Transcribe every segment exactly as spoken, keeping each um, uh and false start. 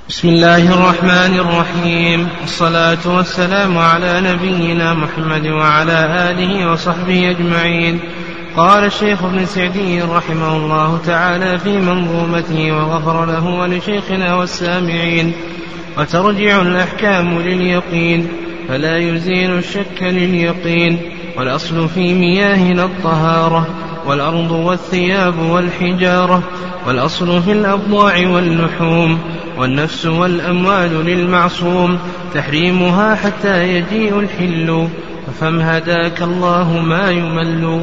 بسم الله الرحمن الرحيم، والصلاة والسلام على نبينا محمد وعلى آله وصحبه أجمعين. قال الشيخ ابن سعدي رحمه الله تعالى في منظومته وغفر له ولشيخنا والسامعين: وترجع الأحكام لليقين فلا يزيل الشك لليقين، والأصل في مياهنا الطهارة، والأرض والثياب والحجارة، والأصل في الأبضاع واللحوم، والنفس والأموال للمعصوم تحريمها حتى يجيء الحل، ففهم هداك الله ما يمل.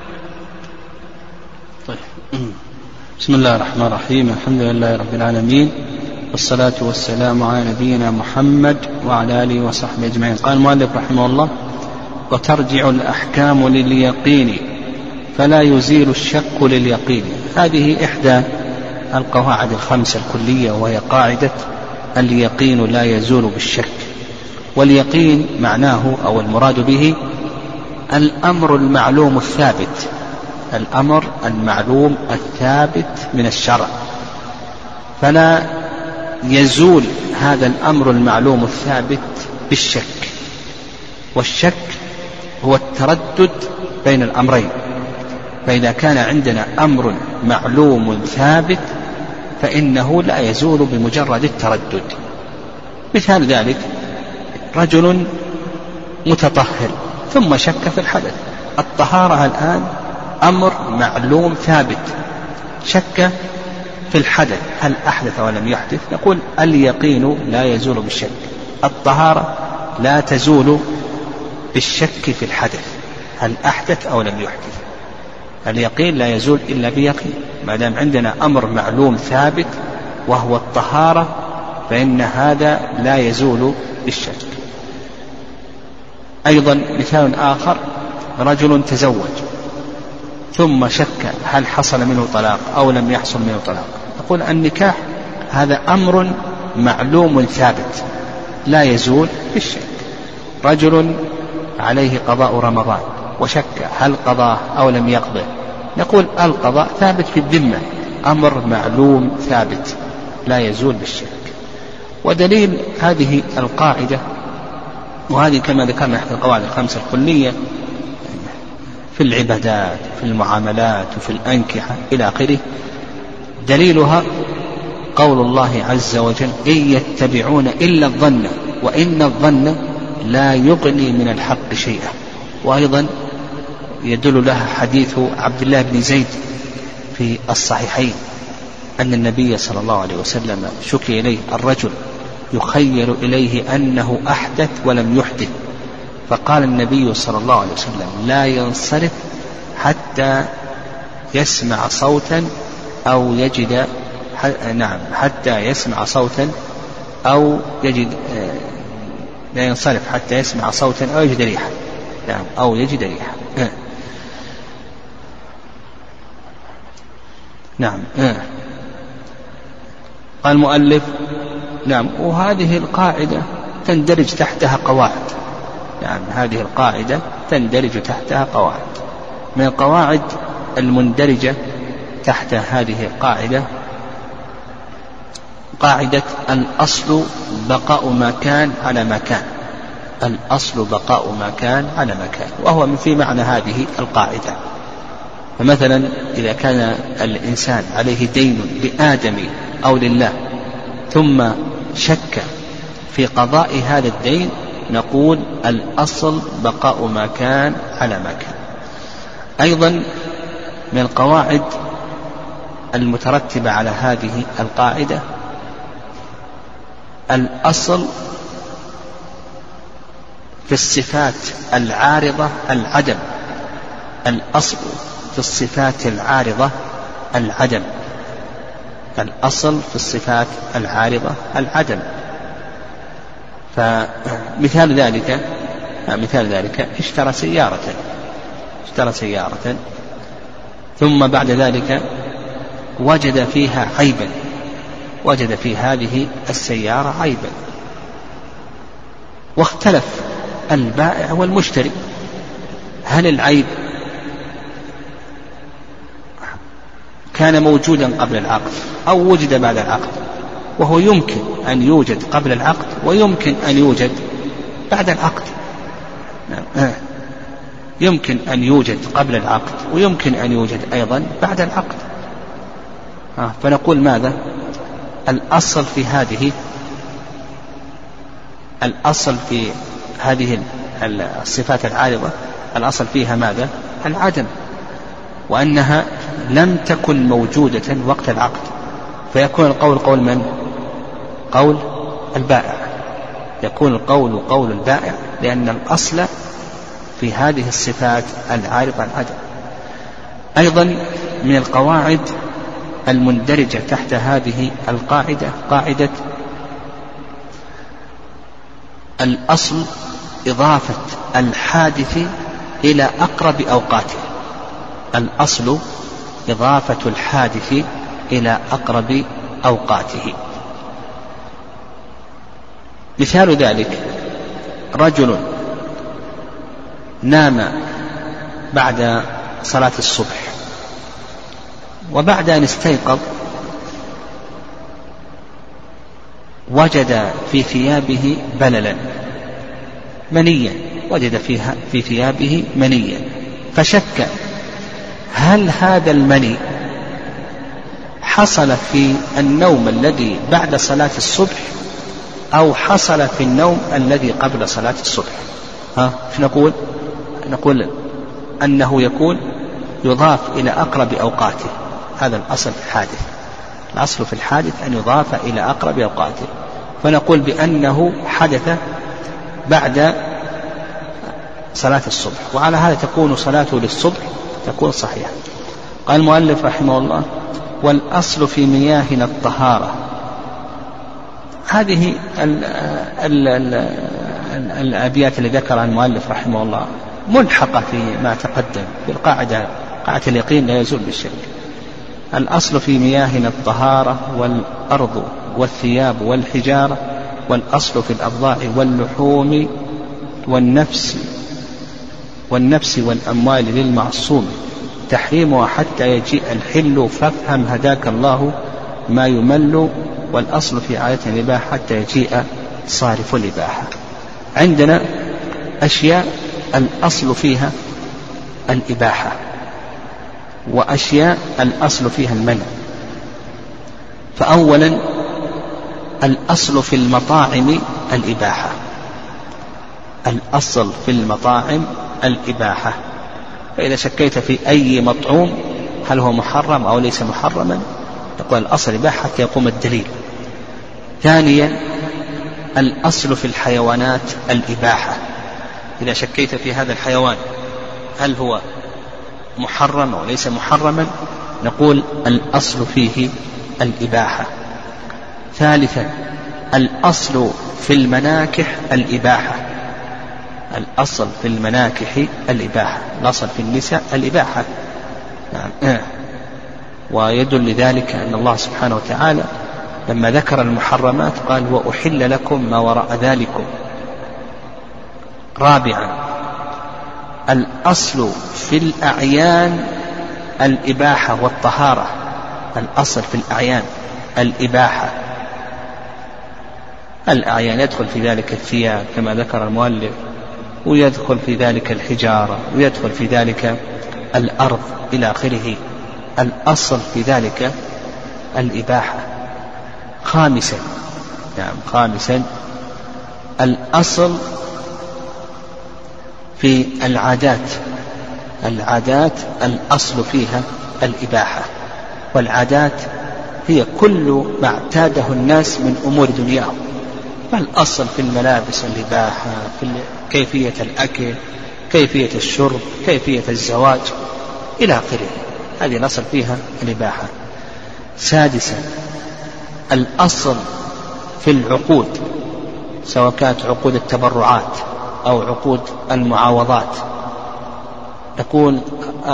طيب. بسم الله الرحمن الرحيم، الحمد لله رب العالمين، والصلاة والسلام على نبينا محمد وعلى آله وصحبه أجمعين. قال المؤلف رحمه الله: وترجع الأحكام لليقين فلا يزيل الشك لليقين. هذه إحدى القواعد الخمسة الكلية، وهي قاعدة اليقين لا يزول بالشك. واليقين معناه أو المراد به الأمر المعلوم الثابت، الأمر المعلوم الثابت من الشرع، فلا يزول هذا الأمر المعلوم الثابت بالشك. والشك هو التردد بين الأمرين، فإذا كان عندنا أمر معلوم ثابت فإنه لا يزول بمجرد التردد. مثال ذلك: رجل متطهر ثم شك في الحدث. الطهارة الآن أمر معلوم ثابت، شك في الحدث هل أحدث ولم يحدث، نقول اليقين لا يزول بالشك. الطهارة لا تزول بالشك في الحدث هل أحدث أو لم يحدث. اليقين لا يزول إلا بيقين. ما دام عندنا أمر معلوم ثابت وهو الطهارة فإن هذا لا يزول بالشك. أيضا مثال آخر: رجل تزوج ثم شك هل حصل منه طلاق أو لم يحصل منه طلاق، نقول النكاح هذا أمر معلوم ثابت لا يزول بالشك. رجل عليه قضاء رمضان وشك هل قضاه أو لم يقضه، نقول القضاء ثابت في الذمة، أمر معلوم ثابت لا يزول بالشك. ودليل هذه القاعدة، وهذه كما ذكرنا إحدى القواعد الخمسة الكلية في العبادات في المعاملات وفي الأنكحة إلى آخره، دليلها قول الله عز وجل: إن يتبعون إلا الظن وإن الظن لا يغني من الحق شيئا. وأيضا يدل لها حديث عبد الله بن زيد في الصحيحين أن النبي صلى الله عليه وسلم شكي إليه الرجل يخيل إليه أنه أحدث ولم يحدث، فقال النبي صلى الله عليه وسلم: لا ينصرف حتى يسمع صوتا أو يجد نعم حتى يسمع صوتا أو يجد لا ينصرف حتى يسمع صوتا أو يجد ريحا نعم أو يجد ريحا نعم قال المؤلف: نعم. وهذه القاعدة تندرج تحتها قواعد، نعم هذه القاعدة تندرج تحتها قواعد. من القواعد المندرجة تحت هذه القاعدة قاعدة الأصل بقاء ما كان على ما كان. الأصل بقاء ما كان على ما كان، وهو من في معنى هذه القاعدة. فمثلا إذا كان الإنسان عليه دين لآدم أو لله ثم شك في قضاء هذا الدين، نقول الأصل بقاء ما كان على ما كان. أيضا من القواعد المترتبة على هذه القاعدة الأصل في الصفات العارضة العدم. الأصل في الصفات العارضة العدم. الأصل في الصفات العارضة العدم. فمثال ذلك مثال ذلك اشترى سيارة اشترى سيارة ثم بعد ذلك وجد فيها عيبا وجد في هذه السيارة عيبا، واختلف البائع والمشتري هل العيب كان موجودا قبل العقد أو وجد بعد العقد. وهو يمكن أن يوجد قبل العقد ويمكن أن يوجد بعد العقد. يمكن أن يوجد قبل العقد ويمكن أن يوجد أيضا بعد العقد. فنقول ماذا؟ الأصل في هذه الأصل في هذه الصفات العارضة الأصل فيها ماذا؟ العدم، وأنها لم تكن موجودة وقت العقد، فيكون القول قول من؟ قول البائع. يكون القول قول البائع، لأن الأصل في هذه الصفات العارضة العدم. أيضا من القواعد المندرجة تحت هذه القاعدة قاعدة الأصل إضافة الحادث إلى أقرب أوقاته. الأصل إضافة الحادث إلى أقرب أوقاته. مثال ذلك: رجل نام بعد صلاة الصبح، وبعد أن استيقظ وجد في ثيابه بللا منيا، وجد فيها في ثيابه منيا، فشك هل هذا المني حصل في النوم الذي بعد صلاة الصبح أو حصل في النوم الذي قبل صلاة الصبح. ها نقول نقول أنه يكون يضاف إلى أقرب أوقاته. هذا الأصل في الحادث. الأصل في الحادث أن يضاف إلى أقرب أوقاته، فنقول بأنه حدث بعد صلاة الصبح، وعلى هذا تكون صلاته للصبح تكون صحيحة. قال المؤلف رحمه الله: والأصل في مياهنا الطهارة. هذه ال ال ال الأبيات اللي ذكرها المؤلف رحمه الله ملحقة في ما تقدم في القاعدة، قاعدة اليقين لا يزول بالشك. الأصل في مياهنا الطهارة والأرض والثياب والحجارة، والأصل في الأبضاع واللحوم والنفس والنفس والأموال للمعصوم تحريمها حتى يجيء الحل، فافهم هداك الله ما يمل. والأصل في آية الإباحة حتى يجيء صارف الإباحة. عندنا أشياء الأصل فيها الإباحة، وأشياء الأصل فيها المنع. فأولا الأصل في المطاعم الإباحة. الأصل في المطاعم الإباحة، فإذا شكيت في أي مطعوم هل هو محرم أو ليس محرما تقول الأصل إباحة حتى يقوم الدليل. ثانيا الأصل في الحيوانات الإباحة، إذا شكيت في هذا الحيوان هل هو محرم أو ليس محرما نقول الأصل فيه الإباحة. ثالثا الأصل في المناكح الإباحة. الأصل في المناكح الإباحة، الأصل في النساء الإباحة. نعم. ويدل لذلك أن الله سبحانه وتعالى لما ذكر المحرمات قال: وأحل لكم ما وراء ذلكم. رابعا الأصل في الأعيان الإباحة والطهارة. الأصل في الأعيان الإباحة. الأعيان يدخل في ذلك الثياب كما ذكر المؤلف، ويدخل في ذلك الحجارة، ويدخل في ذلك الأرض إلى آخره. الأصل في ذلك الإباحة. خامسا نعم خامسا الأصل في العادات. العادات الأصل فيها الإباحة، والعادات هي كل ما اعتاده الناس من أمور دنياهم. فالأصل في الملابس الإباحة، في كيفية الأكل، كيفية الشرب، كيفية الزواج إلى آخره، هذه الأصل فيها الإباحة. سادسا الأصل في العقود، سواء كانت عقود التبرعات أو عقود المعاوضات، تكون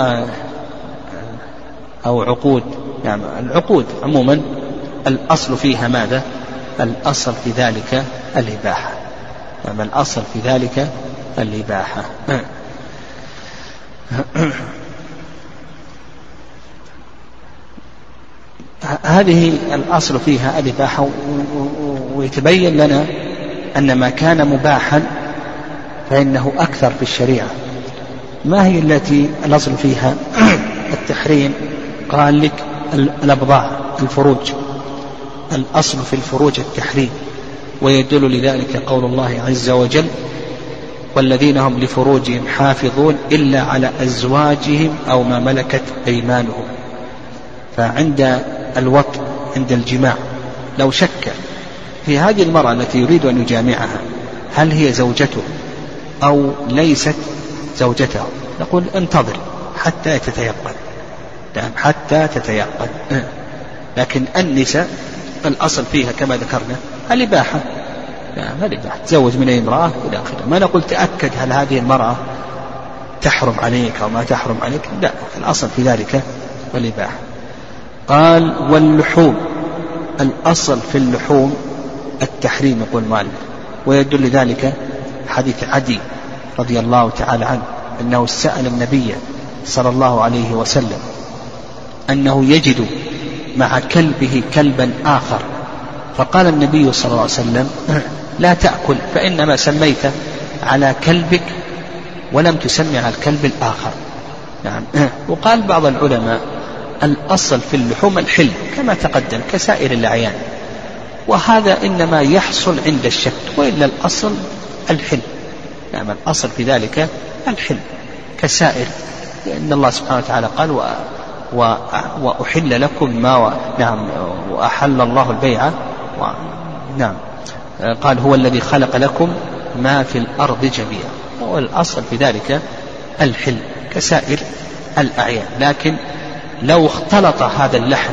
أو عقود يعني العقود عموما الأصل فيها ماذا؟ الأصل في ذلك الإباحة. يعني الأصل في ذلك الإباحة. هذه الأصل فيها الإباحة، ويتبين لنا أن ما كان مباحا فإنه أكثر في الشريعة. ما هي التي الأصل فيها التحريم؟ قال لك الأبضاع، الفروج، الأصل في الفروج التحريم، ويدل لذلك قول الله عز وجل: والذين هم لفروجهم حافظون إلا على أزواجهم أو ما ملكت أيمانهم. فعند الوطء، عند الجماع، لو شك في هذه المرأة التي يريد أن يجامعها هل هي زوجته أو ليست زوجته، نقول انتظر حتى تتيقن، حتى تتيقن. لكن النساء الأصل فيها كما ذكرنا الإباحة، الإباحة تزوج من أي امرأة إلى آخره. ما نقول تأكد هل هذه المرأة تحرم عليك أو ما تحرم عليك، لا، الأصل في ذلك الإباحة. قال: واللحوم، الأصل في اللحوم التحريم، يقول مالك، ويدل ذلك حديث عدي رضي الله تعالى عنه أنه سأل النبي صلى الله عليه وسلم أنه يجد مع كلبه كلبا آخر، فقال النبي صلى الله عليه وسلم: لا تأكل، فإنما سميت على كلبك ولم تسمي على الكلب الآخر. نعم. وقال بعض العلماء: الأصل في اللحوم الحل كما تقدم كسائر الأعيان، وهذا إنما يحصل عند الشك، وإلا الأصل الحل. نعم، الأصل في ذلك الحل كسائر، لأن الله سبحانه وتعالى قال: و و وأحل لكم ما و... نعم وأحل الله البيع و... نعم قال: هو الذي خلق لكم ما في الأرض جميعا، والأصل في ذلك الحل كسائر الأعيان. لكن لو اختلط هذا اللحم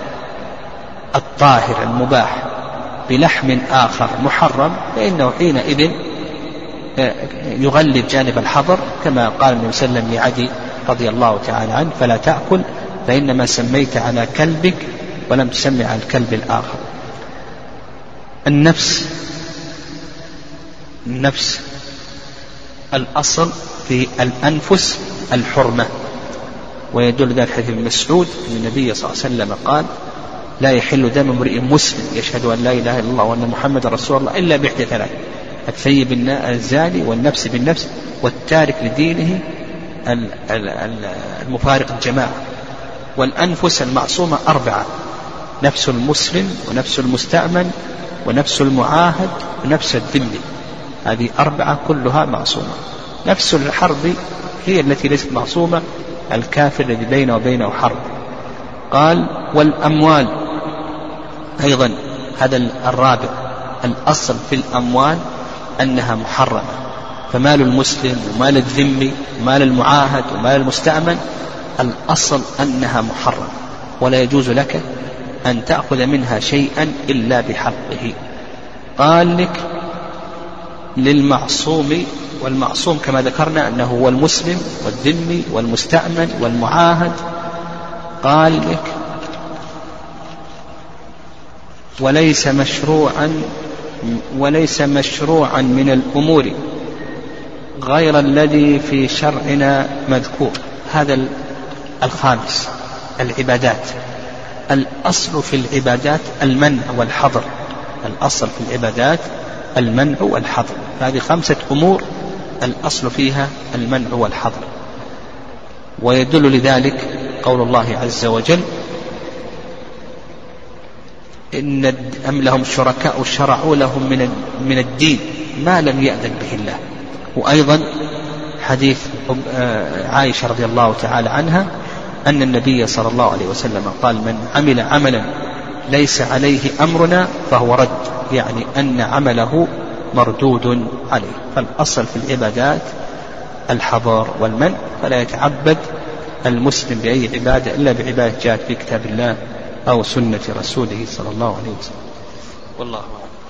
الطاهر المباح بلحم آخر محرم فإنه حينئذ يغلب جانب الحظر، كما قال النبي صلى الله عليه وسلم لعدي رضي الله تعالى عنه: فلا تأكل فإنما سميت على كلبك ولم تسمي على الكلب الآخر. النفس، النفس الأصل في الأنفس الحرمة، ويدل ذلك حديث ابن مسعود أن النبي صلى الله عليه وسلم قال: لا يحل دم امرئ مسلم يشهد أن لا إله إلا الله وأن محمد رسول الله إلا بإحدى ثلاث: الثيب الزاني، والنفس بالنفس، والتارك لدينه المفارق الجماعة. والأنفس المعصومة أربعة: نفس المسلم، ونفس المستأمن، ونفس المعاهد، ونفس الذمي. هذه أربعة كلها معصومة. نفس الحرب هي التي ليست معصومة، الكافر الذي بينه وبينه حرب. قال: والأموال أيضا، هذا الرابع، الأصل في الأموال أنها محرمة، فمال المسلم ومال الذمي ومال المعاهد ومال المستأمن الأصل أنها محرمة، ولا يجوز لك أن تأخذ منها شيئا إلا بحقه. قال لك للمعصوم، والمعصوم كما ذكرنا أنه هو المسلم والذمي والمستأمن والمعاهد. قال لك وليس مشروعا وليس مشروعا من الأمور غير الذي في شرعنا مذكور. هذا الخامس، العبادات. الأصل في العبادات المنع والحظر، الأصل في العبادات المنع والحظر. هذه خمسة أمور الأصل فيها المنع والحظر، ويدل لذلك قول الله عز وجل: إن أم لهم شركاء شرعوا لهم من من الدين ما لم يأذن به الله. وأيضا حديث عائشة رضي الله تعالى عنها أن النبي صلى الله عليه وسلم قال: من عمل عملا ليس عليه أمرنا فهو رد، يعني أن عمله مردود عليه. فالأصل في العبادات الحظر والمنع، فلا يتعبد المسلم بأي عبادة إلا بعبادة جاءت في كتاب الله أو سنة رسوله صلى الله عليه وسلم. والله أعلم.